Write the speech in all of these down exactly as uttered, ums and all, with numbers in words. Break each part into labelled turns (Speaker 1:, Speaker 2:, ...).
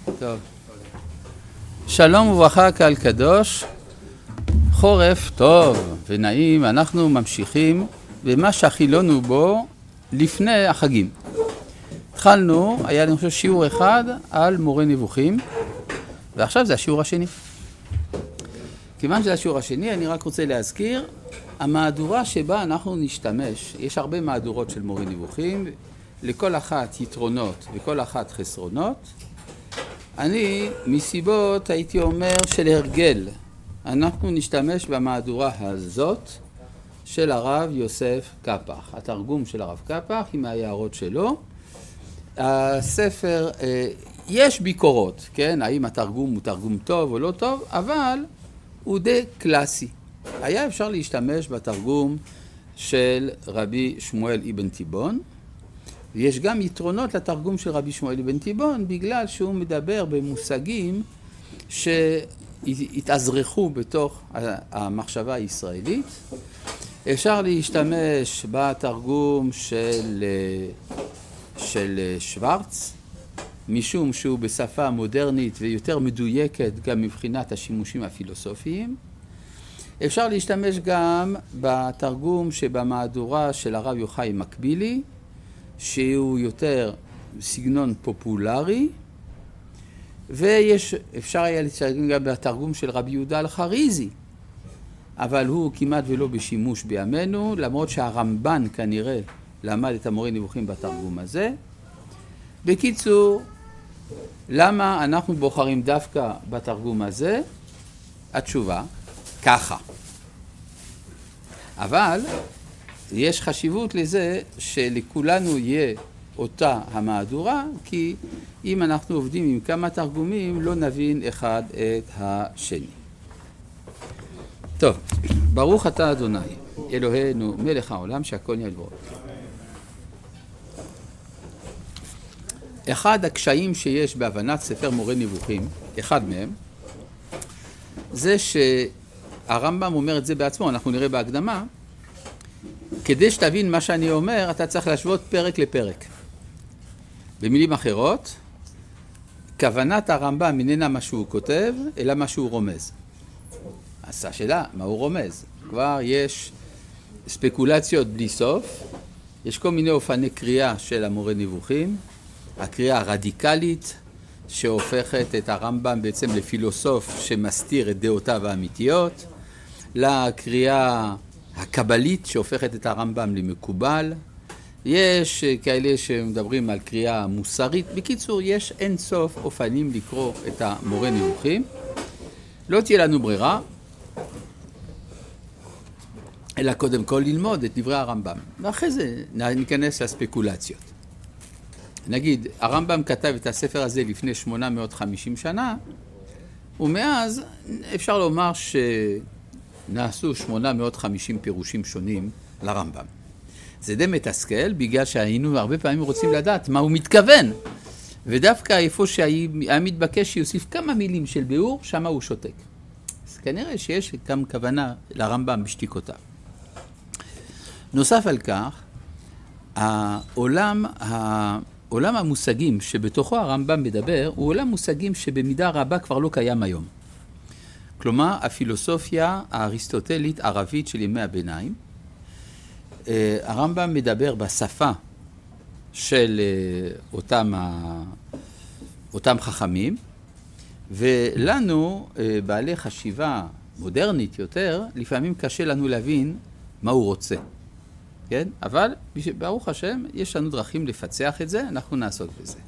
Speaker 1: טוב. שלום וברכה קהל קדוש, חורף טוב ונעים, אנחנו ממשיכים במה שחילונו בו לפני החגים. התחלנו, היה אני חושב שיעור אחד על מורה נבוכים, ועכשיו זה השיעור השני. כיוון שזה השיעור השני, אני רק רוצה להזכיר, המהדורה שבה אנחנו נשתמש, יש הרבה מהדורות של מורה נבוכים, לכל אחת יתרונות וכל אחת חסרונות. אני, מסיבות, הייתי אומר, של הרגל, אנחנו נשתמש במהדורה הזאת של הרב יוסף קפח. התרגום של הרב קפח עם ההערות שלו. הספר, יש ביקורות, כן? האם התרגום הוא תרגום טוב או לא טוב, אבל הוא די קלאסי. היה אפשר להשתמש בתרגום של רבי שמואל אבן תיבון, ויש גם יתרונות לתרגום של רבי שמואל אבן תיבון, בגלל שהוא מדבר במושגים שהתאזרחו בתוך המחשבה הישראלית. אפשר להשתמש בתרגום של, של שוורץ, משום שהוא בשפה מודרנית ויותר מדויקת גם מבחינת השימושים הפילוסופיים. אפשר להשתמש גם בתרגום שבמהדורה של הרב יוחאי מקבילי, שהוא יותר סגנון פופולרי, ויש, אפשר היה להשתמש גם בתרגום של רבי יהודה אלחריזי, אבל הוא כמעט ולא בשימוש בימינו, למרות שהרמב"ן כנראה למד את המורה נבוכים בתרגום הזה. בקיצור, למה אנחנו בוחרים דווקא בתרגום הזה? התשובה, ככה. אבל יש חשיבות לזה שלכולנו יהיה אותה המהדורה, כי אם אנחנו עובדים עם כמה תרגומים, לא נבין אחד את השני. טוב, ברוך אתה אדוני, אלוהינו מלך העולם שהכל נהיה לדברו. אחד הקשיים שיש בהבנת ספר מורה נבוכים, אחד מהם, זה שהרמב"ם אומר את זה בעצמו, אנחנו נראה בהקדמה, כדי שתבין מה שאני אומר, אתה צריך להשוות פרק לפרק. במילים אחרות, כוונת הרמב"ם איננה מה שהוא כותב, אלא מה שהוא רומז. אז השאלה, מה הוא רומז? כבר יש ספקולציות בלי סוף, יש כל מיני אופני קריאה של המורה נבוכים, הקריאה הרדיקלית שהופכת את הרמב"ם בעצם לפילוסוף שמסתיר את דעותיו האמיתיות, לקריאה הקבלית שהופכת את הרמב"ם למקובל, יש כאלה שמדברים על קריאה מוסרית. בקיצור, יש אין סוף אופנים לקרוא את המורה נבוכים. לא תהיה לנו ברירה, אלא קודם כל ללמוד את דברי הרמב"ם. ואחרי זה ניכנס לספקולציות. נגיד, הרמב"ם כתב את הספר הזה לפני שמונה מאות וחמישים שנה, ומאז אפשר לומר שנעשו שמונה מאות וחמישים פירושים שונים לרמב"ם. זה די מתסכל, בגלל שהיינו הרבה פעמים רוצים לדעת מה הוא מתכוון. ודווקא איפה שהיה מתבקש שיוסיף כמה מילים של ביאור, שמה הוא שותק. אז כנראה שיש גם כוונה לרמב"ם בשתיקותיו. נוסף על כך, העולם, העולם המושגים שבתוכו הרמב"ם מדבר, הוא עולם מושגים שבמידה רבה כבר לא קיים היום. כלומר, הפילוסופיה האריסטוטלית ערבית של ימי הביניים, הרמב"ם מדבר בשפה של אותם, אותם חכמים, ולנו, בעלי חשיבה מודרנית יותר, לפעמים קשה לנו להבין מה הוא רוצה. כן? אבל ברוך השם, יש לנו דרכים לפצח את זה, אנחנו נעסוק בזה.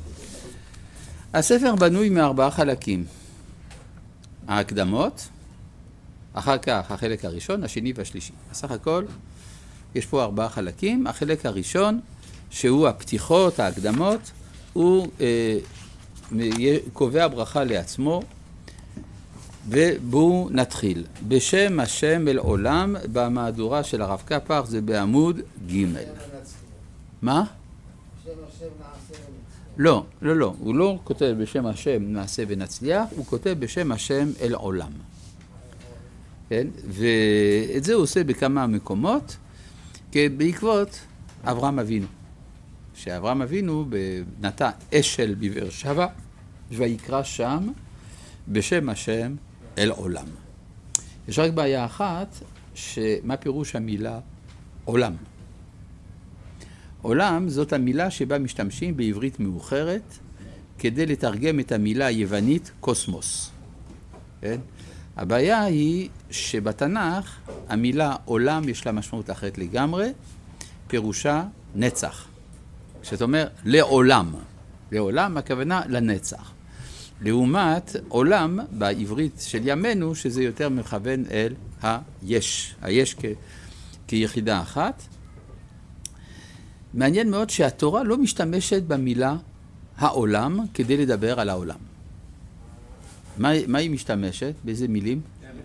Speaker 1: הספר בנוי מארבעה חלקים. ההקדמות, אחר כך החלק הראשון, השני והשלישי. בסך הכל, יש פה ארבעה חלקים. החלק הראשון, שהוא הפתיחות, ההקדמות, הוא אה, קובע ברכה לעצמו, ובואו נתחיל. בשם השם אל עולם, במהדורה של הרב קפח, זה בעמוד ג'. מה? בשם השם נעשה ונצליח. לא, לא, לא. הוא לא כותב בשם השם נעשה ונצליח, הוא כותב בשם השם אל עולם. כן? ואת זה הוא עושה בכמה מקומות, בעקבות אברהם אבינו. שאברהם אבינו נטע אשל בבאר שבע, ויקרא שם בשם השם אל עולם. יש רק בעיה אחת, שמה פירוש המילה עולם? עולם זאת המילה שבה משתמשים בעברית מאוחרת כדי לתרגם את המילה היוונית קוסמוס. כן? הבעיה היא שבתנ"ך המילה עולם יש לה משמעות אחרת לגמרי, פירושה נצח. כשאת אומר לעולם, לעולם הכוונה לנצח. לעומת עולם בעברית של ימינו, שזה יותר מכוון אל היש, היש כ- כיחידה אחת. מעניין מאוד שהתורה לא משתמשת במילה העולם כדי לדבר על העולם. מה, מה היא משתמשת? באיזה מילים?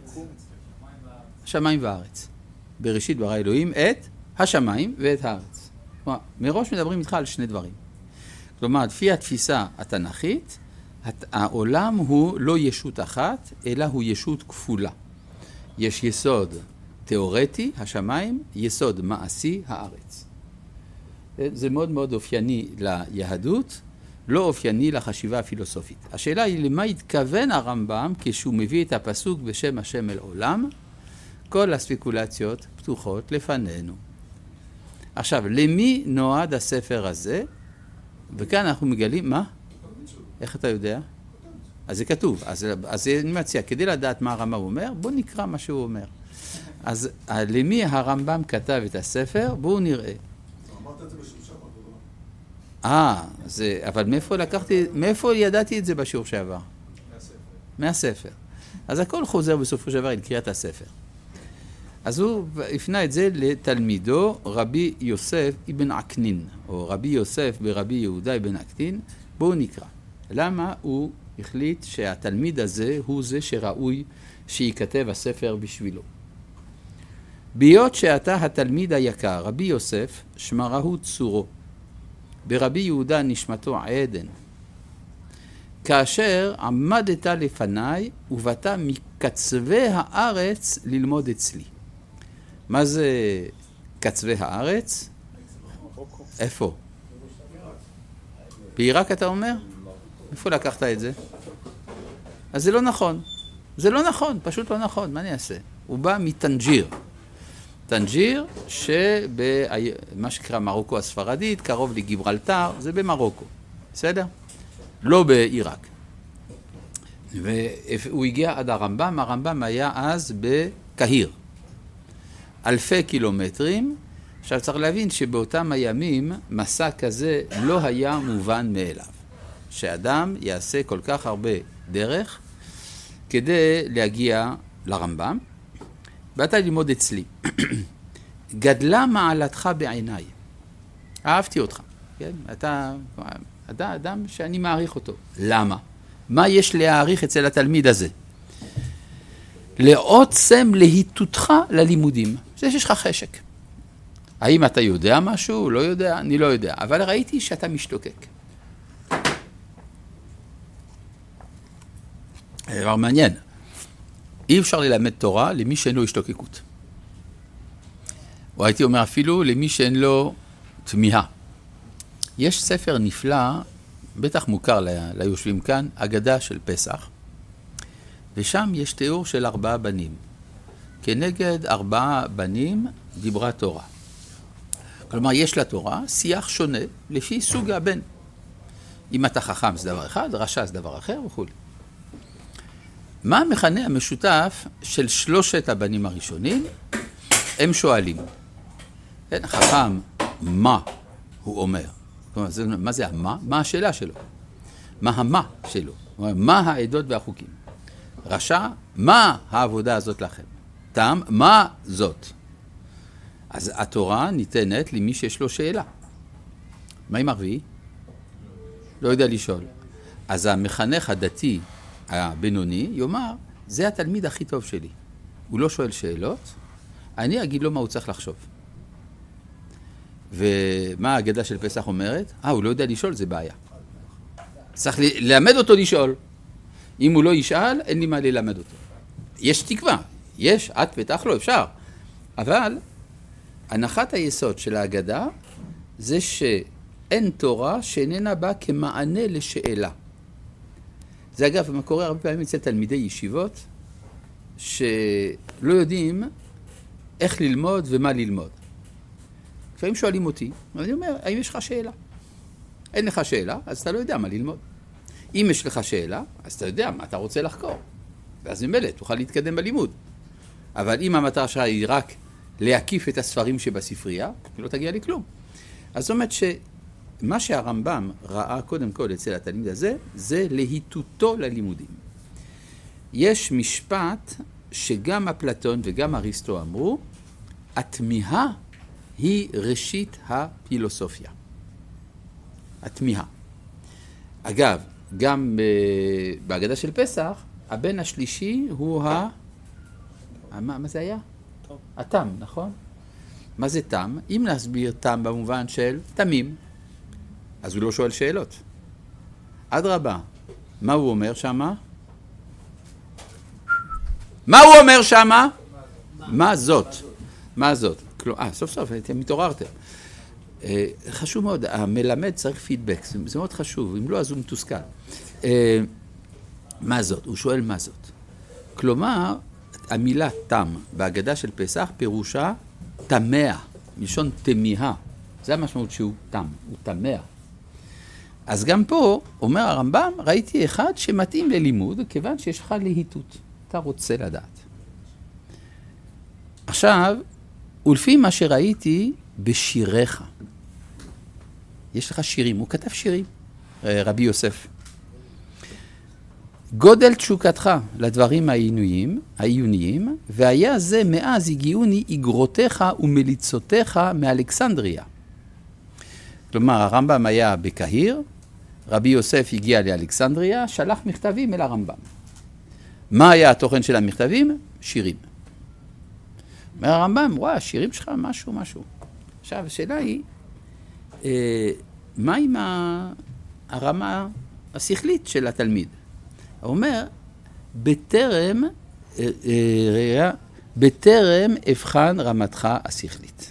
Speaker 1: השמיים והארץ. בראשית ברא אלוהים את השמיים ואת הארץ. כלומר, מראש מדברים איתך על שני דברים. כלומר, לפי התפיסה התנ"כית, העולם הוא לא ישות אחת, אלא הוא ישות כפולה. יש יסוד תיאורטי, השמיים, יסוד מעשי, הארץ. זה מאוד מאוד אופייני ליהדות, לא אופייני לחשיבה הפילוסופית. השאלה היא למה התכוון הרמב"ם כשהוא מביא את הפסוק בשם השם אל עולם, כל הספקולציות פתוחות לפנינו. עכשיו, למי נועד הספר הזה? וכאן אנחנו מגלים, מה? איך אתה יודע? אז זה כתוב, אז, אז אני מציע, כדי לדעת מה הרמב"ם אומר, בואו נקרא מה שהוא אומר. אז למי הרמב"ם כתב את הספר? בואו נראה.
Speaker 2: אמרת את זה בשיעור שעבר,
Speaker 1: אה, זה, אבל מאיפה לקחתי, מאיפה ידעתי את זה בשיעור שעבר?
Speaker 2: מהספר.
Speaker 1: מהספר. אז הכל חוזר בסופו של דבר אל קריאת הספר. אז הוא הפנה את זה לתלמידו רבי יוסף אבן עקנין, או רבי יוסף ברבי יהודה אבן עקנין. בואו נקרא. למה הוא החליט שהתלמיד הזה הוא זה שראוי שיכתב הספר בשבילו? ביות שאתה התלמיד היקר, רבי יוסף, שמרהו צורו, ברבי יהודה נשמתו עדן. כאשר עמדת לפניי ובאת מקצווי הארץ ללמוד אצלי. מה זה קצווי הארץ? איפה? בעיראק אתה אומר? איפה לקחת את זה? אז זה לא נכון. זה לא נכון, פשוט לא נכון, מה אני אעשה? הוא בא מטנג'יר. טנג'יר שבמה שקרא מרוקו הספרדית, קרוב לגיברלטר, זה במרוקו. בסדר? לא בעיראק. והוא הגיע עד הרמב"ם, הרמב"ם היה אז בקהיר. אלפי קילומטרים. עכשיו צריך להבין שבאותם הימים מסע כזה לא היה מובן מאליו. שאדם יעשה כל כך הרבה דרך כדי להגיע לרמב"ם. באת ללמוד אצלי. גדלה מעלתך בעיניי. אהבתי אותך. כן? אתה, אתה אדם שאני מעריך אותו. למה? מה יש להעריך אצל התלמיד הזה? לעוצם להיטותך ללימודים. זה שיש לך חשק. האם אתה יודע משהו? לא יודע? אני לא יודע. אבל ראיתי שאתה משתוקק. דבר מעניין. אי אפשר ללמד תורה למי שאין לו השתוקקות. או הייתי אומר אפילו למי שאין לו תמיהה. יש ספר נפלא, בטח מוכר ליושבים כאן, אגדה של פסח, ושם יש תיאור של ארבעה בנים. כנגד ארבעה בנים דיברה תורה. כלומר, יש לתורה שיח שונה לפי סוג הבן. אם אתה חכם זה דבר אחד, רשע זה דבר אחר וכו'. מה המכנה המשותף של שלושת הבנים הראשונים? הם שואלים. כן, חכם, מה הוא אומר? כלומר, זה, מה זה המה? מה השאלה שלו? מה המה שלו? כלומר, מה העדות והחוקים? רשע, מה העבודה הזאת לכם? תם, מה זאת? אז התורה ניתנת למי שיש לו שאלה. מה עם הרביעי? לא יודע לשאול. אז המחנך הדתי הבינוני יאמר, זה התלמיד הכי טוב שלי. הוא לא שואל שאלות, אני אגיד לו מה הוא צריך לחשוב. ומה האגדה של פסח אומרת? אה, הוא לא יודע לשאול, זה בעיה. צריך ללמד אותו לשאול. אם הוא לא ישאל, אין לי מה ללמד אותו. יש תקווה, יש, את ותח לא אפשר. אבל הנחת היסוד של האגדה זה שאין תורה שאיננה באה כמענה לשאלה. זה אגב, מה קורה הרבה פעמים אצל תלמידי ישיבות, שלא יודעים איך ללמוד ומה ללמוד. לפעמים שואלים אותי, ואני אומר, האם יש לך שאלה? אין לך שאלה, אז אתה לא יודע מה ללמוד. אם יש לך שאלה, אז אתה יודע מה אתה רוצה לחקור. ואז ממילא תוכל להתקדם בלימוד. אבל אם המטרה שלך היא רק להקיף את הספרים שבספרייה, לא תגיע לי כלום. אז זאת אומרת שמה שהרמב"ם ראה קודם כל אצל התלמיד הזה, זה להיטותו ללימודים. יש משפט שגם אפלטון וגם אריסטו אמרו, התמיהה היא ראשית הפילוסופיה. התמיהה. אגב, גם בהגדה של פסח, הבן השלישי הוא ה... מה, מה זה היה? טוב. התם, נכון? מה זה תם? אם נסביר תם במובן של תמים, אז הוא לא שואל שאלות. אדרבה, מה הוא אומר שמה? מה הוא אומר שמה? מה זאת? מה זאת? אה, סוף סוף, אתם מתעוררתם. חשוב מאוד, המלמד צריך פידבק, זה מאוד חשוב, אם לא אז הוא מתוסכל. מה זאת? הוא שואל מה זאת. כלומר, המילה תם בהגדה של פסח פירושה תמה, מלשון תמיהה. זה המשמעות שהוא תם, הוא תמה. אז גם פה, אומר הרמב"ם, ראיתי אחד שמתאים ללימוד, כיוון שיש לך להיטות. אתה רוצה לדעת. עכשיו, ולפי מה שראיתי בשיריך. יש לך שירים, הוא כתב שירים, רבי יוסף. גודל תשוקתך לדברים העיוניים, העיוניים, והיה זה מאז הגיעוני איגרותיך ומליצותיך מאלכסנדריה. כלומר, הרמב"ם היה בקהיר, רבי יוסף הגיע לאלכסנדריה, שלח מכתבים אל הרמב"ם. מה היה התוכן של המכתבים? שירים. אומר הרמב"ם, וואי, השירים שלך משהו, משהו. עכשיו, השאלה היא, אה, מה עם הרמה השכלית של התלמיד? הוא אומר, בטרם, אה, אה, בטרם הבחן רמתך השכלית.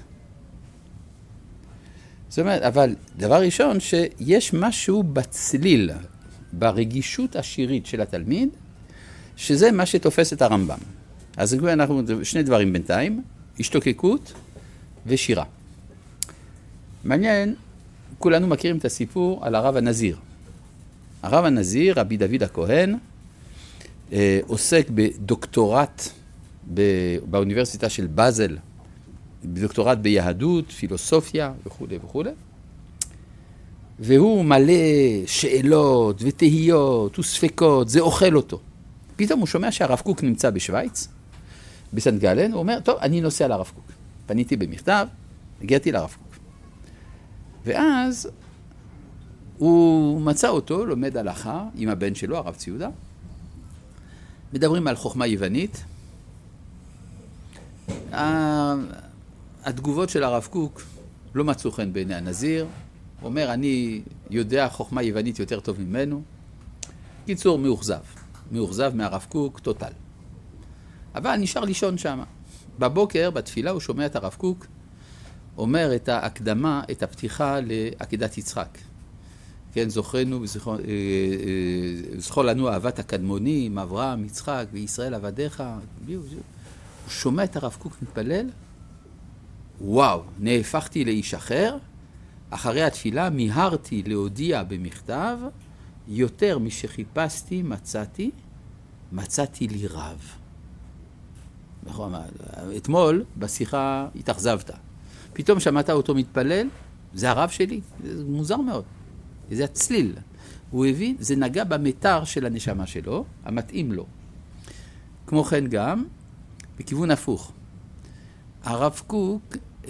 Speaker 1: זאת אומרת, אבל דבר ראשון, שיש משהו בצליל, ברגישות השירית של התלמיד, שזה מה שתופס את הרמב"ם. אז אנחנו שני דברים בינתיים, השתוקקות ושירה. מעניין, כולנו מכירים את הסיפור על הרב הנזיר. הרב הנזיר, רבי דוד הכהן, עוסק בדוקטורט באוניברסיטה של באזל, בדוקטורט ביהדות, פילוסופיה וכו' וכו'. והוא מלא שאלות ותהיות וספקות, זה אוכל אותו. פתאום הוא שומע שהרב קוק נמצא בשוויץ, בסנט גלן, הוא אומר, טוב, אני נוסע לרב קוק. פניתי במכתב, הגעתי לרב קוק. ואז הוא מצא אותו, לומד הלכה עם הבן שלו, הרב ציודה. מדברים על חוכמה יוונית. התגובות של הרב קוק לא מצאו חן בעיני הנזיר. הוא אומר, אני יודע חוכמה יוונית יותר טוב ממנו. קיצור, מאוכזב. מאוכזב מהרב קוק, טוטל. אבל נשאר לישון שם. בבוקר, בתפילה, הוא שומע את הרב קוק, אומר את ההקדמה, את הפתיחה לעקדת יצחק. כן, זוכרנו, זכור לנו אהבת הקדמונים, אברהם, יצחק וישראל עבדיך. הוא שומע את הרב קוק מתפלל, וואו, נהפכתי לאיש אחר, אחרי התפילה מיהרתי להודיע במכתב, יותר משחיפשתי מצאתי, מצאתי לי רב. אתמול בשיחה התאכזבת. פתאום שמעת אותו מתפלל, זה הרב שלי, זה מוזר מאוד. זה הצליל. הוא הבין, זה נגע במתר של הנשמה שלו, המתאים לו. כמו כן גם, בכיוון הפוך. הרב קוק אה,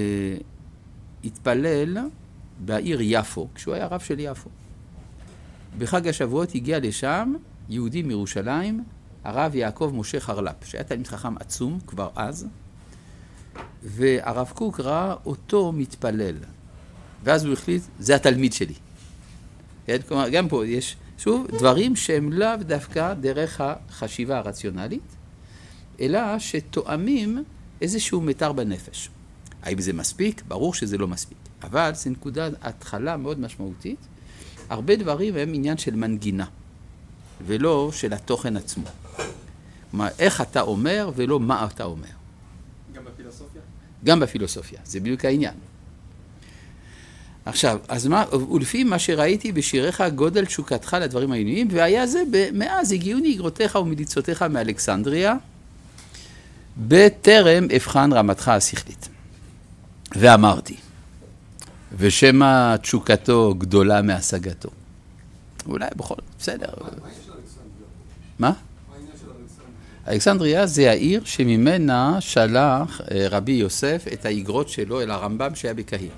Speaker 1: התפלל בעיר יפו, כשהוא היה רב של יפו. בחג השבועות הגיע לשם יהודי מירושלים, הרב יעקב משה חרל"פ, שהיה תלמיד חכם עצום כבר אז, והרב קוק ראה אותו מתפלל. ואז הוא החליט, זה התלמיד שלי. כלומר, גם פה יש, שוב, דברים שהם לאו דווקא דרך החשיבה הרציונלית, אלא שתואמים איזשהו מתר בנפש. האם זה מספיק? ברור שזה לא מספיק. אבל זה נקודת התחלה מאוד משמעותית. הרבה דברים הם עניין של מנגינה. ולא של התוכן עצמו. כלומר, איך אתה אומר ולא מה אתה אומר.
Speaker 2: גם בפילוסופיה?
Speaker 1: גם בפילוסופיה, זה בדיוק העניין. עכשיו, אז מה, ולפי מה שראיתי בשיריך גודל תשוקתך לדברים הענייניים, והיה זה, מאז הגיעוני אגרותיך ומליצותיך מאלכסנדריה, בטרם אבחן רמתך השכלית. ואמרתי, ושמה תשוקתו גדולה מהשגתו. אולי בכל, בסדר. מה? אלכסנדריה זה העיר שממנה שלח רבי יוסף את האגרות שלו אל הרמב"ם שהיה בקהיר.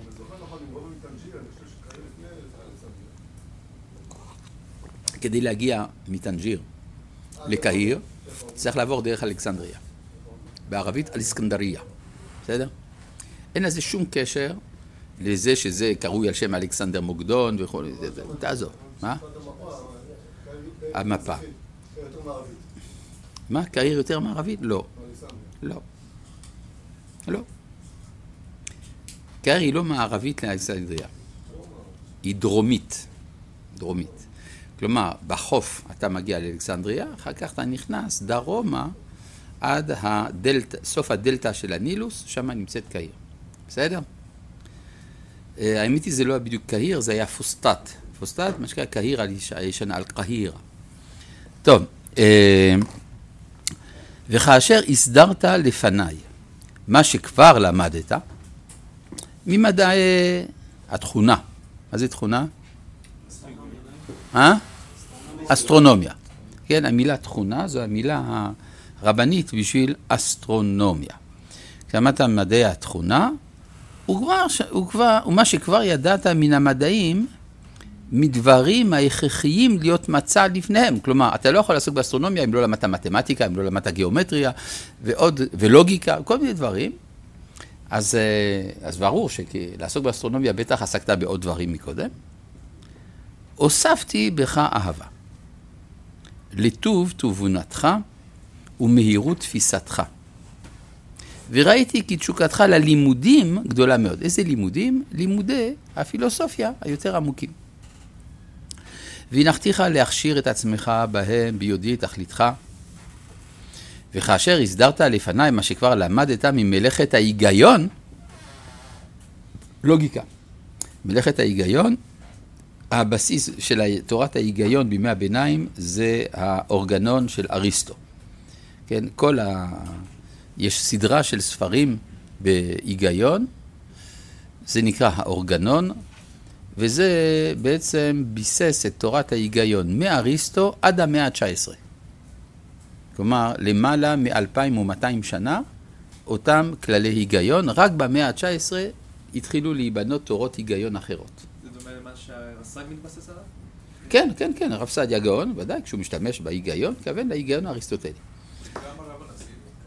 Speaker 1: כדי להגיע מטנג'יר לקהיר, צריך לעבור דרך אלכסנדריה. בערבית אלסקנדריה. בסדר? אין לזה שום קשר לזה שזה קרוי על שם אלכסנדר מוקדון וכל זה. תעזוב. מה? המפה. מה? קהיר יותר מערבית? לא. לא. לא. קהיר היא לא מערבית לאלכסנדריה. היא דרומית. דרומית. כלומר, בחוף אתה מגיע לאלכסנדריה, אחר כך אתה נכנס דרומה עד הדלטה, סוף הדלטה של הנילוס, שם נמצאת קהיר. בסדר? האמת היא זה לא היה בדיוק קהיר, זה היה פוסטט. פוסטט, מה שקרה קהיר הישנה, על קהירה. טוב, וכאשר הסדרת לפניי מה שכבר למדת, ממדעי התכונה. מה זה תכונה? אה? אסטרונומיה. כן, המילה תכונה זו המילה הרבנית בשביל אסטרונומיה. כשאמרת מדעי התכונה, הוא כבר, הוא כבר, ומה שכבר ידעת מן המדעים, מדברים ההכרחיים להיות מצא לפניהם. כלומר, אתה לא יכול לעסוק באסטרונומיה אם לא למדת מתמטיקה, אם לא למדת גיאומטריה, ועוד, ולוגיקה, כל מיני דברים. אז, אז ברור שלעסוק באסטרונומיה בטח עסקת בעוד דברים מקודם. הוספתי בך אהבה, לטוב תבונתך ומהירות תפיסתך. וראיתי כי תשוקתך ללימודים גדולה מאוד. איזה לימודים? לימודי הפילוסופיה היותר עמוקים. והנחתיך להכשיר את עצמך בהם ביודעי תכליתך. וכאשר הסדרת לפניי מה שכבר למדת ממלאכת ההיגיון, לוגיקה. מלאכת ההיגיון, הבסיס של תורת ההיגיון בימי הביניים זה האורגנון של אריסטו. כן, כל ה... יש סדרה של ספרים בהיגיון, זה נקרא האורגנון, וזה בעצם ביסס את תורת ההיגיון מאריסטו עד המאה ה-תשע עשרה. כלומר, למעלה מ-אלפיים ומאתיים שנה, אותם כללי היגיון, רק במאה ה-תשע עשרה התחילו להיבנות תורות היגיון אחרות.
Speaker 2: זה דומה למה שהרס"ג מתבסס עליו?
Speaker 1: כן, כן, כן, הרב סעדיה גאון, ודאי, כשהוא משתמש בהיגיון, כוון להיגיון האריסטוטלי.
Speaker 2: גם הרב הנזיר.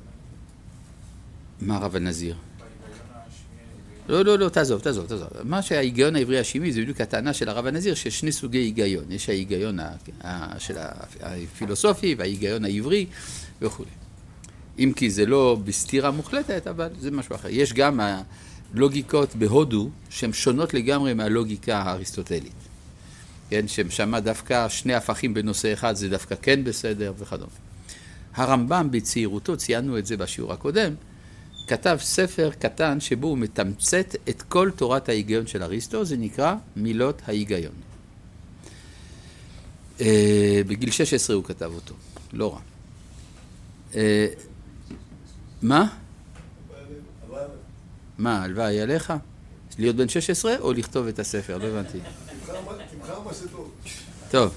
Speaker 1: מה הרב הנזיר? לא, לא, לא, תעזוב, תעזוב, תעזוב. מה שההיגיון העברי השמי זה בדיוק הטענה של הרב הנזיר, שיש שני סוגי היגיון. יש ההיגיון של הפילוסופי וההיגיון העברי וכו'. אם כי זה לא בסתירה מוחלטת, אבל זה משהו אחר. יש גם הלוגיקות בהודו שהן שונות לגמרי מהלוגיקה האריסטוטלית. כן, ששמה דווקא שני הפכים בנושא אחד, זה דווקא כן בסדר וכדומה. הרמב"ם בצעירותו, ציינו את זה בשיעור הקודם, כתב ספר קטן שבו הוא מתמצת את כל תורת ההיגיון של אריסטו, זה נקרא מילות ההיגיון. בגיל שש עשרה הוא כתב אותו, לא רע. מה? מה, הלוואי עליך? להיות בן שש עשרה או לכתוב את הספר? לא הבנתי.
Speaker 2: תמחר מה שטוב.
Speaker 1: טוב.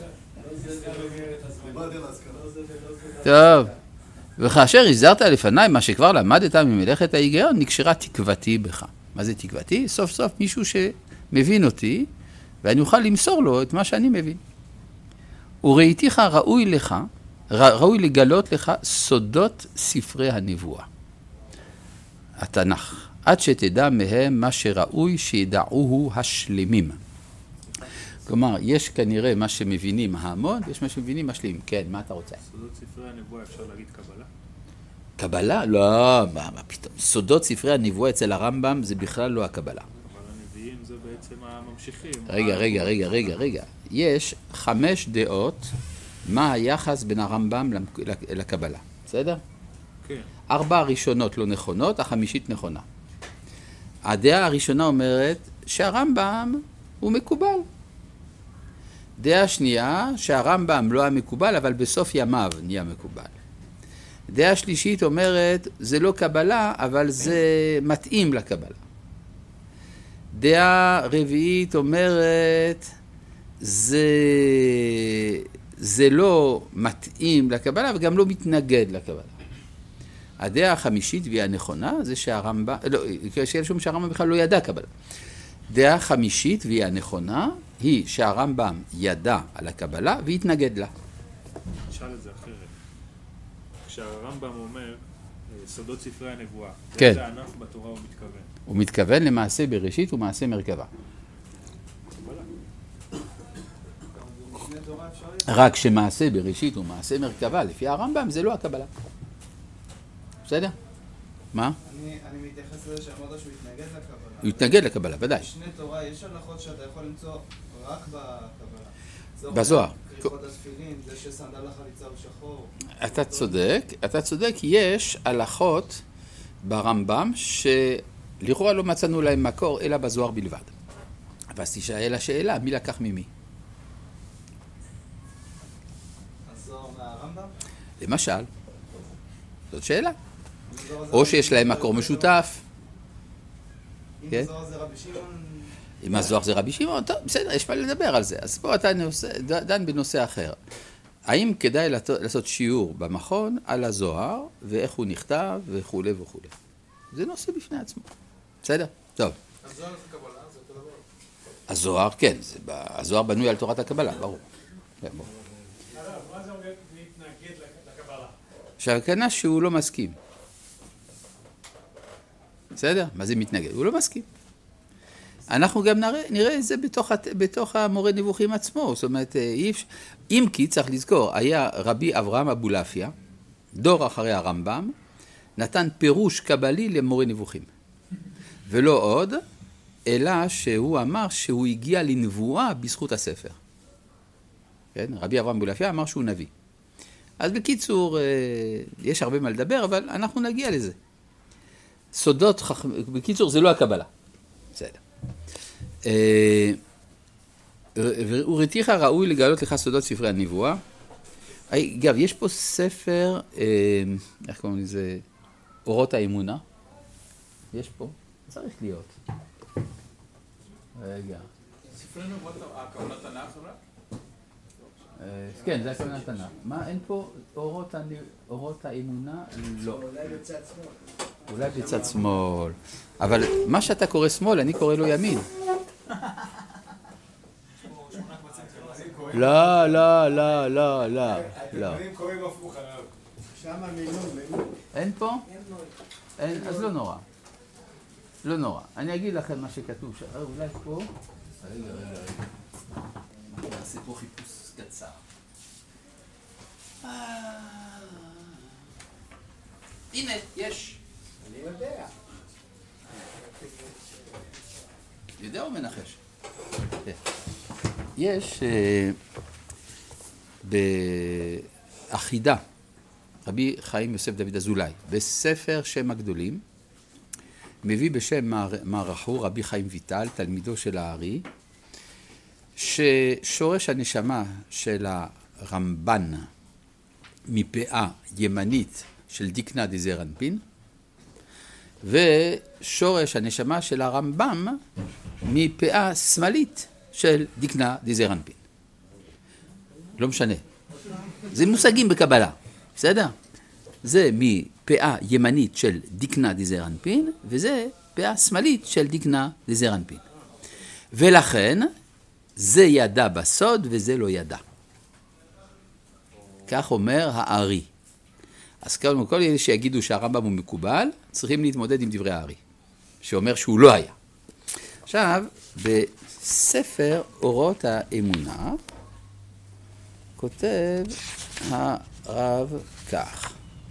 Speaker 1: טוב. וכאשר הזהרת לפניי מה שכבר למדת ממלאכת ההיגיון, נקשרה תקוותי בך. מה זה תקוותי? סוף סוף מישהו שמבין אותי, ואני אוכל למסור לו את מה שאני מבין. וראיתיך ראוי לך, ראוי לגלות לך סודות ספרי הנבואה. התנ"ך. עד שתדע מהם מה שראוי שידעוהו השלמים. כלומר, יש כנראה מה שמבינים ההמון, ויש מה שמבינים משלימים. כן, מה אתה רוצה?
Speaker 2: סודות ספרי הנבואה אפשר להגיד קבלה?
Speaker 1: קבלה? לא, מה, מה פתאום. סודות ספרי הנבואה אצל הרמב"ם זה בכלל לא הקבלה.
Speaker 2: אבל הנביאים זה בעצם הממשיכים.
Speaker 1: רגע, רגע, רגע, רגע, רגע. יש חמש דעות מה היחס בין הרמב"ם לקבלה. בסדר?
Speaker 2: כן.
Speaker 1: ארבע הראשונות לא נכונות, החמישית נכונה. הדעה הראשונה אומרת שהרמב"ם הוא מקובל. דעה שנייה, שהרמב"ם לא היה מקובל, אבל בסוף ימיו נהיה מקובל. דעה שלישית אומרת, זה לא קבלה, אבל זה מתאים לקבלה. דעה רביעית אומרת, זה, זה לא מתאים לקבלה, וגם לא מתנגד לקבלה. הדעה החמישית והיא הנכונה, זה שהרמב"ם, לא, שאלה שום שהרמב"ם בכלל לא ידע קבלה. דעה חמישית והיא הנכונה, היא שהרמב"ם ידע על הקבלה והתנגד לה.
Speaker 2: נשאל את זה אחרת. כשהרמב"ם אומר, סודות ספרי הנבואה,
Speaker 1: כן.
Speaker 2: זה ענף בתורה הוא מתכוון.
Speaker 1: הוא מתכוון למעשה בראשית ומעשה מרכבה. רק שמעשה בראשית ומעשה מרכבה, לפי הרמב"ם זה לא הקבלה. בסדר? מה?
Speaker 3: אני, אני מתייחס לזה שאמרת שהוא התנגד לקבלה.
Speaker 1: הוא התנגד לקבלה, ודאי.
Speaker 3: בשני תורה יש הלכות שאתה יכול למצוא רק בקבלה.
Speaker 1: בזוהר.
Speaker 3: כריכות הספירים, זה שסנדל החליצה הוא שחור.
Speaker 1: אתה צודק, אתה צודק, יש הלכות ברמב"ם שלכאורה לא מצאנו להם מקור אלא בזוהר בלבד. אבל תשאל השאלה, מי לקח ממי?
Speaker 3: הזוהר מהרמב"ם?
Speaker 1: למשל, זאת שאלה. או שיש להם מקור משותף.
Speaker 3: אם
Speaker 1: כן?
Speaker 3: הזוהר זה רבי שמעון...
Speaker 1: אם הזוהר זה רבי שמעון, טוב, בסדר, יש מה לדבר על זה. אז פה אתה נושא, דן בנושא אחר. האם כדאי לעשות שיעור במכון על הזוהר, ואיך הוא נכתב, וכו' וכו'. זה נושא בפני עצמו. בסדר? טוב.
Speaker 3: הזוהר זה קבלה, זה אותו דבר.
Speaker 1: הזוהר, כן. זה, הזוהר בנוי על תורת הקבלה, ברור. כן, ברור.
Speaker 4: מה זה אומר להתנגד לקבלה?
Speaker 1: שהכוונה שהוא לא מסכים. בסדר? מה זה מתנגד? הוא לא מסכים. אנחנו גם נראה, נראה את זה בתוך, בתוך המורה נבוכים עצמו. זאת אומרת, אם כי צריך לזכור, היה רבי אברהם אבולעפיה, דור אחרי הרמב"ם, נתן פירוש קבלי למורה נבוכים. ולא עוד, אלא שהוא אמר שהוא הגיע לנבואה בזכות הספר. כן? רבי אברהם אבולעפיה אמר שהוא נביא. אז בקיצור, יש הרבה מה לדבר, אבל אנחנו נגיע לזה. סודות חכם... בקיצור, זה לא הקבלה. בסדר. וראיתיך ראוי לגלות לך סודות ספרי הנבואה. אגב, יש פה ספר, איך קוראים לזה? אורות האמונה. יש פה? צריך להיות. רגע.
Speaker 5: ספרי נבואות, הכוונה תנ"ך רק?
Speaker 1: כן, זה הכוונה תנ"ך. מה, אין פה אורות האמונה? לא.
Speaker 3: אולי בצד שמאל.
Speaker 1: אולי בצד שמאל. אבל מה שאתה קורא שמאל, אני קורא לו ימין. לא, לא, לא, לא, לא.
Speaker 5: הדברים קוראים הפוך עליו.
Speaker 3: שם מינון, מינון.
Speaker 1: אין פה? אין, אז לא נורא. לא נורא. אני אגיד לכם מה שכתוב שם. אולי פה... רגע, רגע, רגע. נעשה פה חיפוש קצר. הנה, יש.
Speaker 3: אני יודע.
Speaker 1: יודע או מנחש? יש באחידה, רבי חיים יוסף דוד אזולאי, בספר שם הגדולים, מביא בשם מערכו רבי חיים ויטל, תלמידו של הארי, ששורש הנשמה של הרמב"ן מפאה ימנית של דיקנה דזעיר אנפין, ושורש הנשמה של הרמב"ם מפאה שמאלית של דיקנה דזעיר אנפין. לא משנה. זה מושגים בקבלה, בסדר? זה מפאה ימנית של דיקנה דזעיר אנפין, וזה פאה שמאלית של דיקנה דזעיר אנפין. ולכן, זה ידע בסוד וזה לא ידע. כך אומר הארי. אז כל אלה שיגידו שהרמב"ם הוא מקובל, צריכים להתמודד עם דברי הארי, שאומר שהוא לא היה. עכשיו, בספר אורות האמונה, כותב הרב כך.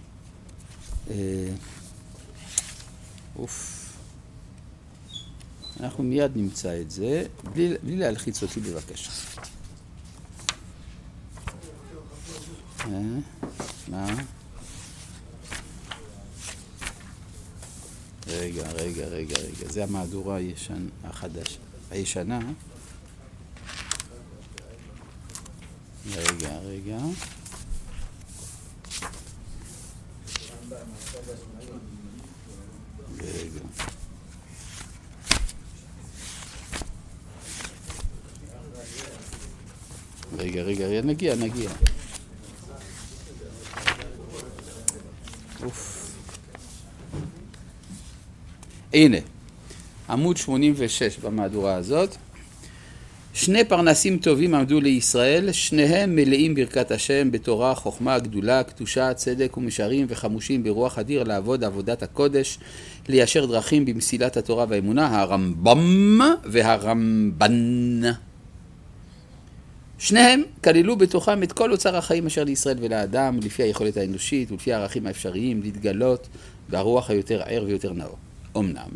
Speaker 1: אוף. אנחנו מיד נמצא את זה, בלי, בלי להלחיץ אותי בבקשה. מה? רגע, רגע, רגע, רגע. זה המהדורה הישן, החדש, הישנה. רגע, רגע. רגע. רגע, רגע, נגיע, נגיע. אוף. הנה, עמוד שמונים ושש במהדורה הזאת. שני פרנסים טובים עמדו לישראל, שניהם מלאים ברכת השם, בתורה, חוכמה, גדולה, קדושה, צדק ומשרים וחמושים ברוח אדיר לעבוד עבודת הקודש, ליישר דרכים במסילת התורה והאמונה, הרמב"ם והרמב"ן. שניהם כללו בתוכם את כל אוצר החיים אשר לישראל ולאדם, לפי היכולת האנושית ולפי הערכים האפשריים להתגלות ברוח היותר ער ויותר נאור. אמנם,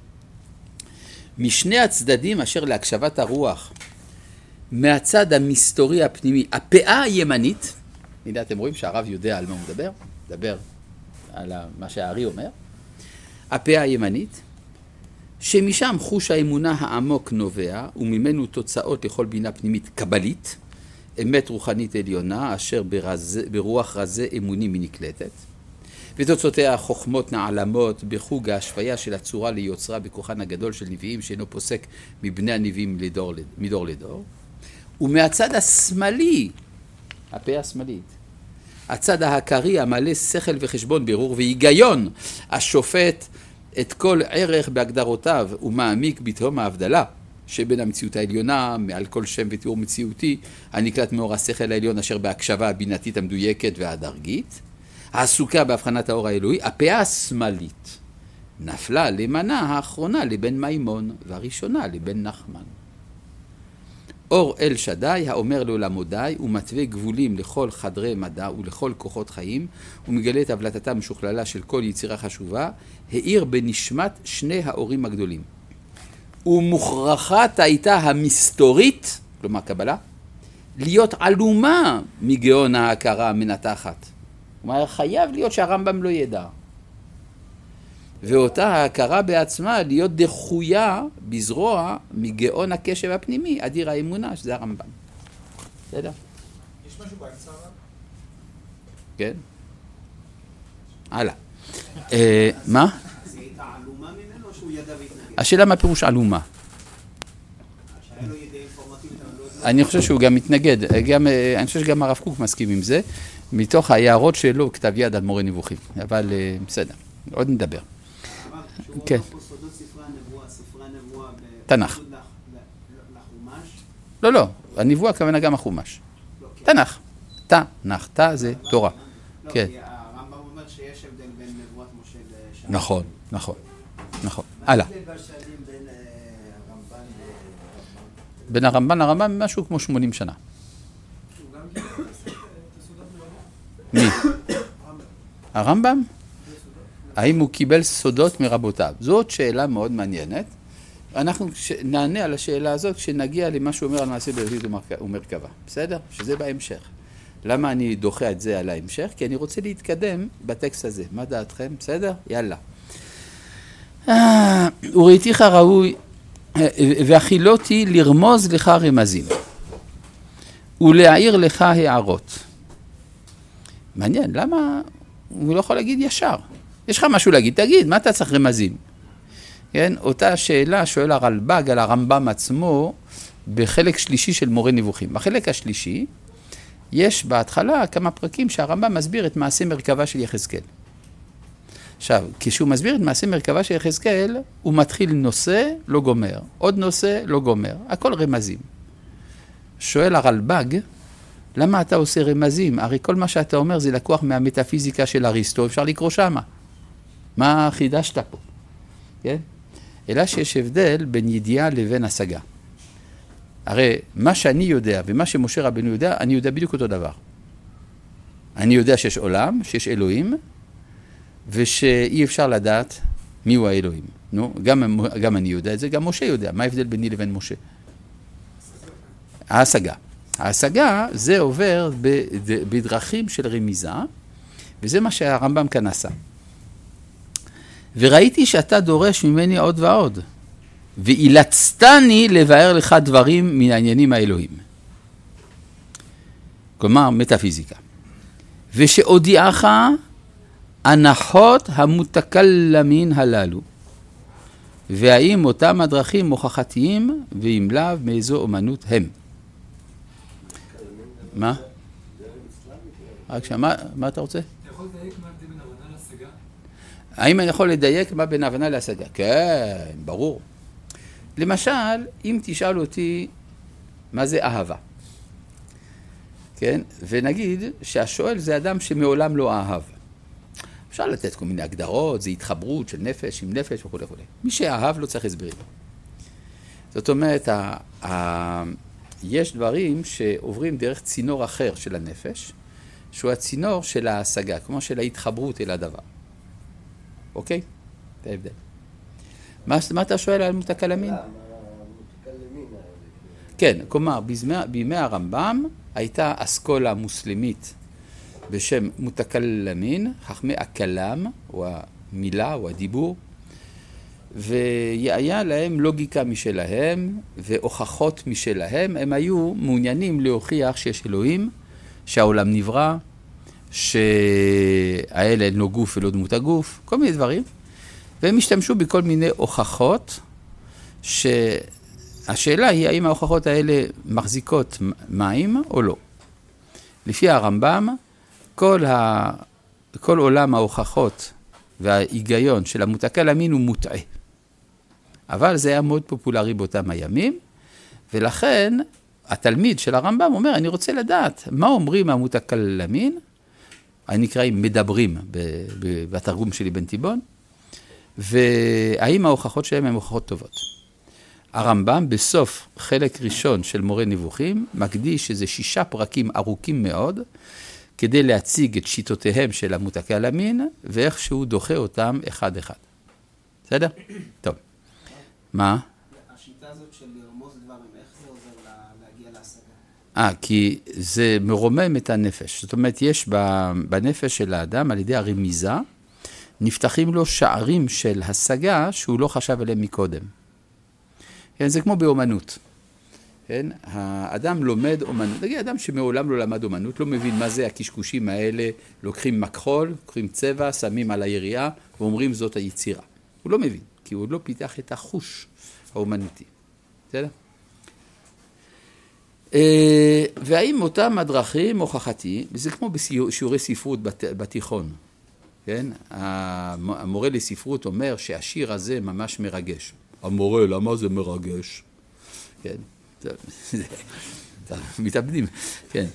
Speaker 1: משני הצדדים אשר להקשבת הרוח, מהצד המסתורי הפנימי, הפאה הימנית, הנה אתם רואים שהרב יודע על מה הוא מדבר, מדבר על מה שהארי אומר, הפאה הימנית, שמשם חוש האמונה העמוק נובע, וממנו תוצאות לכל בינה פנימית קבלית, אמת רוחנית עליונה, אשר ברז, ברוח רזה אמונים היא נקלטת, ותוצאותיה החוכמות נעלמות בחוג ההשפיה של הצורה ליוצרה בכוחן הגדול של נביאים שאינו פוסק מבני הנביאים לדור, מדור לדור. ומהצד השמאלי, הפה השמאלית, הצד ההכרי המלא שכל וחשבון ברור והיגיון, השופט את כל ערך בהגדרותיו ומעמיק בתהום ההבדלה שבין המציאות העליונה מעל כל שם ותיאור מציאותי הנקלט מאור השכל העליון אשר בהקשבה הבינתית המדויקת והדרגית, העסוקה בהבחנת האור האלוהי, הפאה השמאלית נפלה למנה האחרונה לבן מימון והראשונה לבן נחמן. אור אל שדי האומר לעולמו די ומתווה גבולים לכל חדרי מדע ולכל כוחות חיים ומגלה את הבלטתם משוכללה של כל יצירה חשובה, האיר בנשמת שני האורים הגדולים. ומוכרחת הייתה המסתורית, כלומר קבלה, להיות עלומה מגאון ההכרה המנתחת. כלומר, חייב להיות שהרמב"ם לא ידע. ואותה ההכרה בעצמה להיות דחויה בזרוע מגאון הקשב הפנימי, אדיר האמונה, שזה הרמב"ם. בסדר?
Speaker 5: יש משהו באמצע?
Speaker 1: כן. הלאה. אה, מה?
Speaker 3: זה הייתה עלומה ממנו או שהוא ידע והתנגד?
Speaker 1: השאלה מה פירוש עלומה?
Speaker 3: שהיה לו ידע אינפורמטיבית, אבל לא...
Speaker 1: אני חושב שהוא גם מתנגד, גם, אני חושב שגם הרב קוק מסכים עם זה, מתוך ההערות שלו כתב יד על מורה נבוכים, אבל בסדר, עוד נדבר. כן.
Speaker 3: שהוא פה סודות ספרי הנבואה, ספרי הנבואה...
Speaker 1: תנ"ך.
Speaker 3: לחומש?
Speaker 1: לא, לא, הנבואה הכוונה גם החומש. תנ"ך. תנ"ך, ת זה תורה.
Speaker 3: לא,
Speaker 1: כן.
Speaker 3: כי הרמב"ם אומר שיש הבדל בין נבואת משה לשם.
Speaker 1: נכון, נכון, נכון. הלאה.
Speaker 3: מה ההבדל בשנים בין הרמב"ן לרמב"ם?
Speaker 1: בין הרמב"ן לרמב"ם משהו כמו שמונים שנה.
Speaker 3: הוא גם קיבל את הסודות מרבו?
Speaker 1: מי? הרמב"ם? האם הוא קיבל סודות מרבותיו? זאת שאלה מאוד מעניינת. אנחנו נענה על השאלה הזאת כשנגיע למה שהוא אומר על מעשה בראשית ומרכבה. בסדר? שזה בהמשך. למה אני דוחה את זה על ההמשך? כי אני רוצה להתקדם בטקסט הזה. מה דעתכם? בסדר? יאללה. וראיתיך ראוי, והחילותי לרמוז לך רמזים, ולהעיר לך הערות. מעניין, למה הוא לא יכול להגיד ישר? יש לך משהו להגיד, תגיד, מה אתה צריך רמזים? כן, אותה שאלה שואל הרלב"ג על הרמב"ם עצמו בחלק שלישי של מורה נבוכים. בחלק השלישי יש בהתחלה כמה פרקים שהרמב"ם מסביר את מעשה מרכבה של יחזקאל. עכשיו, כשהוא מסביר את מעשה מרכבה של יחזקאל, הוא מתחיל נושא, לא גומר, עוד נושא, לא גומר, הכל רמזים. שואל הרלב"ג, למה אתה עושה רמזים? הרי כל מה שאתה אומר זה לקוח מהמטאפיזיקה של אריסטו, אפשר לקרוא שמה. מה חידשת פה? כן? אלא שיש הבדל בין ידיעה לבין השגה. הרי מה שאני יודע ומה שמשה רבנו יודע, אני יודע בדיוק אותו דבר. אני יודע שיש עולם, שיש אלוהים, ושאי אפשר לדעת מיהו האלוהים. נו, גם, גם אני יודע את זה, גם משה יודע. מה ההבדל ביני לבין משה? ההשגה. ההשגה זה עובר בדרכים של רמיזה, וזה מה שהרמב"ם כאן עשה. וראיתי שאתה דורש ממני עוד ועוד, ואילצתני לבאר לך דברים מן העניינים האלוהים. כלומר, מטאפיזיקה. ושאודיעך הנחות המותקלמין הללו, והאם אותם הדרכים מוכחתיים, ואם לאו מאיזו אומנות הם. מה? רק שם, מה, מה אתה רוצה?
Speaker 4: אתה יכול לדייק מה ההבדל בין הבנה להשגה?
Speaker 1: האם אני יכול לדייק מה בין הבנה להשגה? כן, ברור. למשל, אם תשאל אותי מה זה אהבה, כן? ונגיד שהשואל זה אדם שמעולם לא אהב. אפשר לתת כל מיני הגדרות, זה התחברות של נפש עם נפש וכו' וכו'. מי שאהב לא צריך הסברים. זאת אומרת, ה- ה- יש דברים שעוברים דרך צינור אחר של הנפש, שהוא הצינור של ההשגה, כמו של ההתחברות אל הדבר. אוקיי? זה ההבדל. מה, מה אתה שואל על מותקלמין? כן, כלומר, בימי, בימי הרמב"ם הייתה אסכולה מוסלמית בשם מותקלמין, חכמי הכלם, או המילה, או הדיבור, והיה להם לוגיקה משלהם והוכחות משלהם. הם היו מעוניינים להוכיח שיש אלוהים, שהעולם נברא, שהאל אין לו גוף ולא דמות הגוף, כל מיני דברים. והם השתמשו בכל מיני הוכחות, שהשאלה היא האם ההוכחות האלה מחזיקות מים או לא. לפי הרמב"ם, כל, ה... כל עולם ההוכחות וההיגיון של המותקלמין הוא מוטעה. אבל זה היה מאוד פופולרי באותם הימים, ולכן התלמיד של הרמב"ם אומר, אני רוצה לדעת מה אומרים המותקלמין, הנקראים מדברים בתרגום שלי בן תיבון, והאם ההוכחות שלהם הן הוכחות טובות. הרמב"ם בסוף חלק ראשון של מורה נבוכים, מקדיש איזה שישה פרקים ארוכים מאוד, כדי להציג את שיטותיהם של המותקלמין, ואיך שהוא דוחה אותם אחד אחד. בסדר? טוב. מה?
Speaker 3: השיטה הזאת של לרמוז דברים, איך זה עוזר להגיע להשגה?
Speaker 1: אה, כי זה מרומם את הנפש. זאת אומרת, יש בנפש של האדם, על ידי הרמיזה, נפתחים לו שערים של השגה שהוא לא חשב עליהם מקודם. כן, זה כמו באומנות. כן, האדם לומד אומנות. נגיד, אדם שמעולם לא למד אומנות, לא מבין מה זה הקשקושים האלה, לוקחים מכחול, לוקחים צבע, שמים על היריעה, ואומרים זאת היצירה. הוא לא מבין, כי הוא לא פיתח את החוש האומנותי. בסדר? והאם אותם הדרכים הוכחתי, וזה כמו בשיעורי ספרות בתיכון, כן? המורה לספרות אומר שהשיר הזה ממש מרגש. המורה, למה זה מרגש? כן, מתאבדים, כן.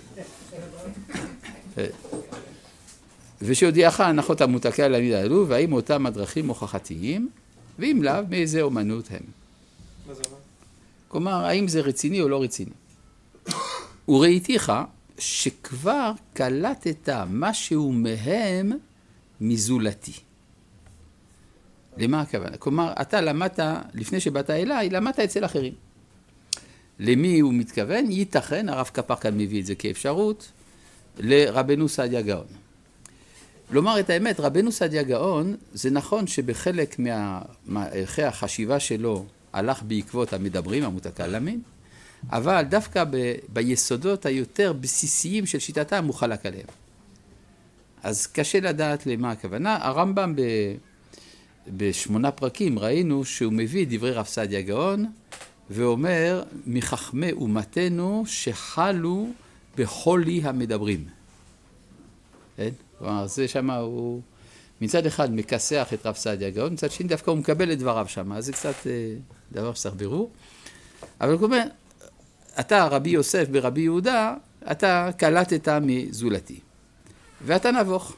Speaker 1: ושהודיעך הנחות המותקלמין הללו, והאם אותם הדרכים הוכחתיים, ואם לאו, מאיזה אומנות הם.
Speaker 2: מה זה אומר?
Speaker 1: כלומר, האם זה רציני או לא רציני? וראיתיך שכבר קלטת משהו מהם מזולתי. למה הכוונה? כלומר, אתה למדת, לפני שבאת אליי, למדת אצל אחרים. למי הוא מתכוון? ייתכן, הרב קפר כאן מביא את זה כאפשרות, לרבנו סעדיה גאון. לומר את האמת, רבנו סעדיה גאון, זה נכון שבחלק מערכי החשיבה שלו הלך בעקבות המדברים, המותקלמין, אבל דווקא ב, ביסודות היותר בסיסיים של שיטתם הוא חלק עליהם. אז קשה לדעת למה הכוונה. הרמב"ם ב, בשמונה פרקים ראינו שהוא מביא דברי רב סעדיה גאון, ואומר, מחכמי אומתנו שחלו בחולי המדברים. כן? כלומר, זה שמה הוא מצד אחד מכסח את רב סעדיה גאון, מצד שני דווקא הוא מקבל את דבריו שמה, אז זה קצת אה, דבר שצריך בירור. אבל הוא אומר, אתה רבי יוסף ברבי יהודה, אתה קלטת מזולתי. ואתה נבוך.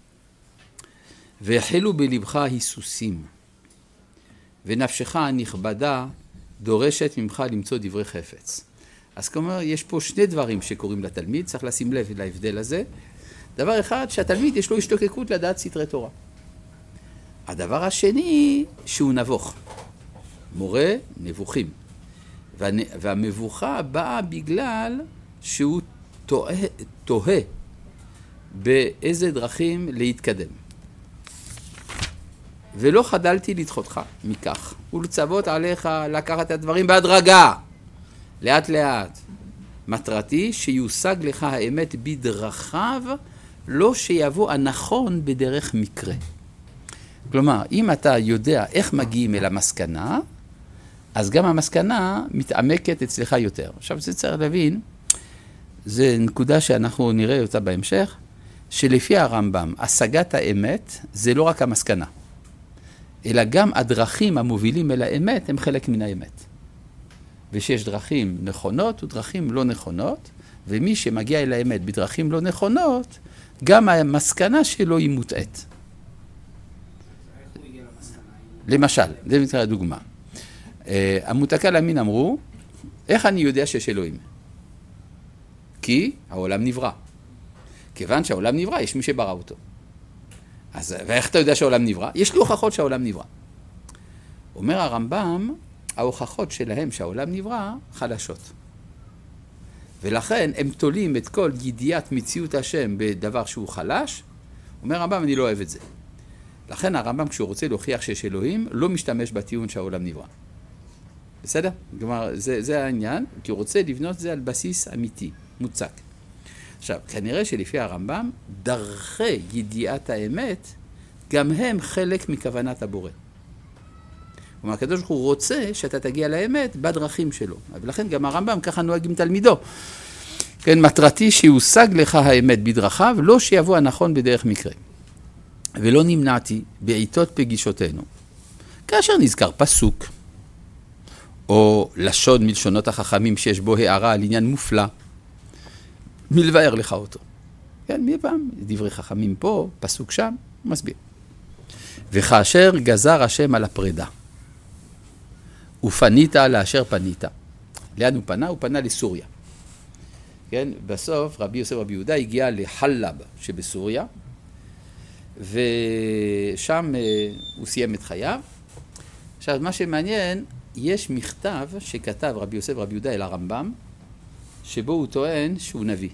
Speaker 1: והחלו בלבך היסוסים, ונפשך הנכבדה דורשת ממך למצוא דברי חפץ. אז כלומר, יש פה שני דברים שקוראים לתלמיד, צריך לשים לב להבדל הזה. דבר אחד, שהתלמיד יש לו השתוקקות לדעת סתרי תורה. הדבר השני, שהוא נבוך. מורה נבוכים. והמבוכה באה בגלל שהוא תוהה, תוהה באיזה דרכים להתקדם. ולא חדלתי לדחותך מכך, ולצוות עליך לקחת את הדברים בהדרגה, לאט לאט. מטרתי שיושג לך האמת בדרכיו, לא שיבוא הנכון בדרך מקרה. כלומר, אם אתה יודע איך מגיעים אל המסקנה, אז גם המסקנה מתעמקת אצלך יותר. עכשיו, זה צריך להבין, זה נקודה שאנחנו נראה אותה בהמשך, שלפי הרמב"ם, השגת האמת זה לא רק המסקנה, אלא גם הדרכים המובילים אל האמת הם חלק מן האמת. ושיש דרכים נכונות ודרכים לא נכונות, ומי שמגיע אל האמת בדרכים לא נכונות, גם המסקנה שלו היא מוטעת. למשל, זה מתראה דוגמה. המותקה למין אמרו, איך אני יודע שיש אלוהים? כי העולם נברא. כיוון שהעולם נברא, יש מי שברא אותו. אז ואיך אתה יודע שהעולם נברא? יש לי הוכחות שהעולם נברא. אומר הרמב"ם, ההוכחות שלהם שהעולם נברא חלשות. ולכן הם תולים את כל ידיעת מציאות השם בדבר שהוא חלש. אומר הרמב"ם, אני לא אוהב את זה. לכן הרמב"ם, כשהוא רוצה להוכיח שיש אלוהים, לא משתמש בטיעון שהעולם נברא. בסדר? כלומר, זה, זה העניין, כי הוא רוצה לבנות את זה על בסיס אמיתי, מוצק. עכשיו, כנראה שלפי הרמב"ם, דרכי ידיעת האמת, גם הם חלק מכוונת הבורא. כלומר, הקדוש ברוך הוא רוצה שאתה תגיע לאמת בדרכים שלו. ולכן גם הרמב"ם ככה נוהג עם תלמידו. כן, מטרתי שיושג לך האמת בדרכיו, לא שיבוא הנכון בדרך מקרה. ולא נמנעתי בעיתות פגישותינו. כאשר נזכר פסוק, או לשון מלשונות החכמים שיש בו הערה על עניין מופלא, מלבאר לך אותו. כן, מי פעם? דברי חכמים פה, פסוק שם, מסביר. וכאשר גזר השם על הפרידה, ופנית לאשר פנית. לאן הוא פנה? הוא פנה לסוריה. כן, בסוף רבי יוסף רבי יהודה הגיע לחלב שבסוריה, ושם הוא סיים את חייו. עכשיו, מה שמעניין, יש מכתב שכתב רבי יוסף רבי יהודה אל הרמב"ם, שבו הוא טוען שהוא נביא.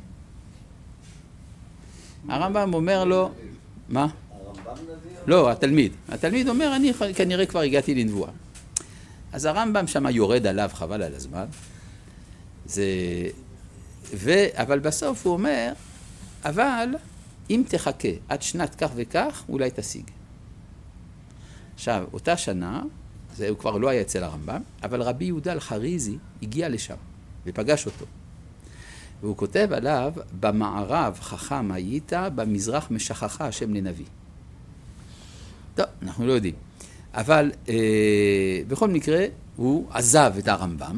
Speaker 1: הרמב"ם אומר לו, מה?
Speaker 6: הרמב"ם נביא?
Speaker 1: לא, התלמיד. התלמיד אומר, אני כנראה כבר הגעתי לנבואה. אז הרמב"ם שם יורד עליו, חבל על הזמן. זה... ו... אבל בסוף הוא אומר, אבל אם תחכה עד שנת כך וכך, אולי תשיג. עכשיו, אותה שנה, זה הוא כבר לא היה אצל הרמב"ם, אבל רבי יהודה אל-חריזי הגיע לשם ופגש אותו. והוא כותב עליו, במערב חכם היית, במזרח משכחה השם לנביא. טוב, אנחנו לא יודעים. אבל אה, בכל מקרה, הוא עזב את הרמב"ם.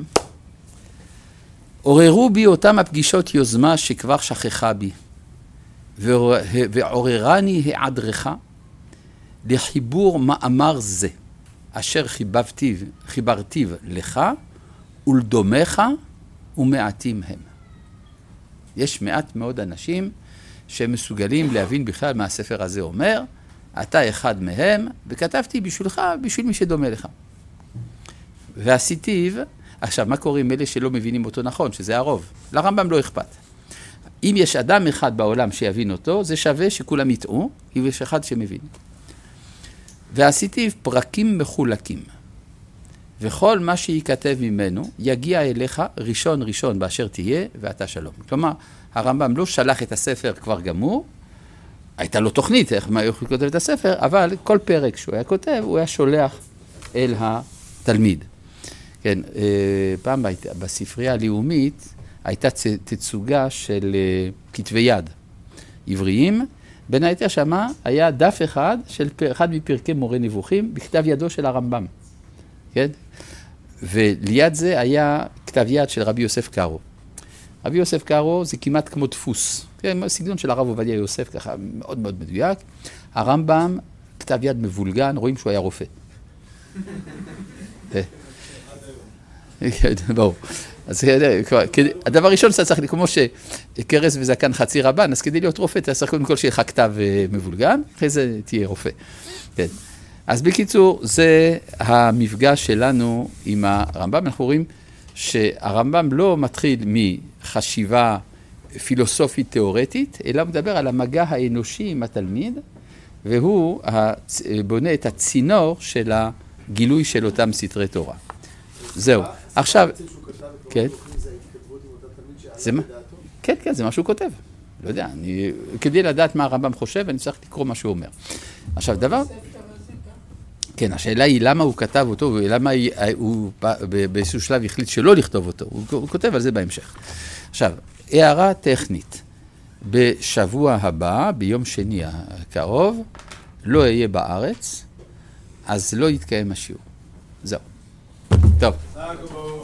Speaker 1: עוררו בי אותם הפגישות יוזמה שכבר שכחה בי, ועוררני העדרך לחיבור מאמר זה, אשר חיבבתיו, חיברתיו לך, ולדומך ומעטים הם. יש מעט מאוד אנשים שמסוגלים להבין בכלל מה הספר הזה אומר, אתה אחד מהם, וכתבתי בשבילך, בשביל מי שדומה לך. ועשיתיו, עכשיו, מה קורה עם אלה שלא מבינים אותו נכון, שזה הרוב? לרמב"ם לא אכפת. אם יש אדם אחד בעולם שיבין אותו, זה שווה שכולם יטעו, כי יש אחד שמבין. ועשיתיו פרקים מחולקים, וכל מה שיכתב ממנו יגיע אליך ראשון ראשון באשר תהיה, ואתה שלום. כלומר, הרמב"ם לא שלח את הספר כבר גמור, הייתה לו תוכנית איך מה הוא כותב את הספר, אבל כל פרק שהוא היה כותב, הוא היה שולח אל התלמיד. כן, פעם בספרייה הלאומית הייתה תצוגה של כתבי יד עבריים, בין היתר שמה היה דף אחד של אחד מפרקי מורה נבוכים בכתב ידו של הרמב"ם. כן? וליד זה היה כתב יד של רבי יוסף קארו. רבי יוסף קארו זה כמעט כמו דפוס. כן, סגנון של הרב עובדיה יוסף, ככה מאוד מאוד מדויק. הרמב"ם, כתב יד מבולגן, רואים שהוא היה רופא. ברור. אז הדבר הראשון שאתה צריך, כמו שקרס וזקן חצי רבן, אז כדי להיות רופא, אתה צריך קודם כל שיהיה לך כתב מבולגן, אחרי זה תהיה רופא. כן. אז בקיצור, זה המפגש שלנו עם הרמב"ם. אנחנו רואים שהרמב"ם לא מתחיל מחשיבה פילוסופית תיאורטית, אלא הוא מדבר על המגע האנושי עם התלמיד, והוא בונה את הצינור של הגילוי של אותם סתרי תורה. זהו. עכשיו, כן. זה מה? כן, כן, זה מה שהוא כותב. לא יודע, אני, כדי לדעת מה הרמב"ם חושב, אני צריך לקרוא מה שהוא אומר. עכשיו, דבר... כן, השאלה היא למה הוא כתב אותו, ולמה הוא באיזשהו שלב החליט שלא לכתוב אותו. הוא, הוא כותב על זה בהמשך. עכשיו, הערה טכנית. בשבוע הבא, ביום שני הקרוב, לא אהיה בארץ, אז לא יתקיים השיעור. זהו. טוב.